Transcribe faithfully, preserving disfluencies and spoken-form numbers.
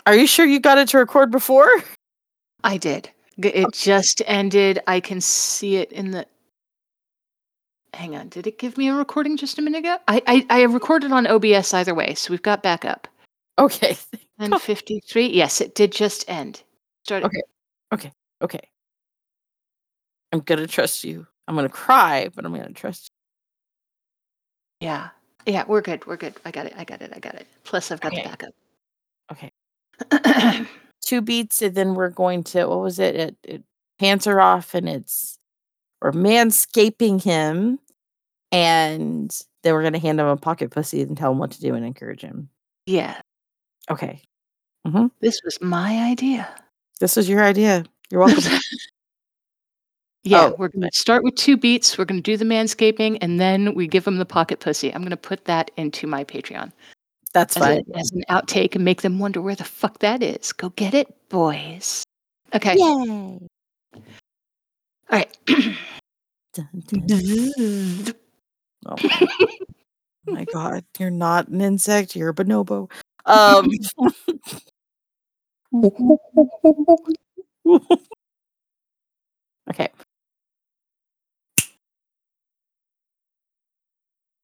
Are you sure you got it to record before? I did. G it Okay. just ended. I can see it in the Hang on. Did it give me a recording just a minute ago? I I I recorded on O B S either way, so we've got backup. Okay. ten fifty-three. Yes, it did just end. Start it. Okay. Okay. Okay. I'm gonna trust you. I'm gonna cry, but I'm gonna trust Yeah. Yeah, we're good. We're good. I got it. I got it. I got it. Plus, I've got the Okay. backup. Okay. two beats, and then we're going to what was it? It it pants are off, and it's we're manscaping him, and then we're gonna hand him a pocket pussy and tell him what to do and encourage him. Yeah. Okay. Mhm. This was my idea. This was your idea. You're welcome. Yeah, Oh, we're gonna but start with two beats, we're gonna do the manscaping, and then we give 'em the pocket pussy. I'm gonna put that into my Patreon That's as a fine, yeah. as an outtake and make them wonder where the fuck that is. Go get it, boys. Okay. Yay. Alright. Dun, dun. Oh my my god. You're not an insect, you're a bonobo. Um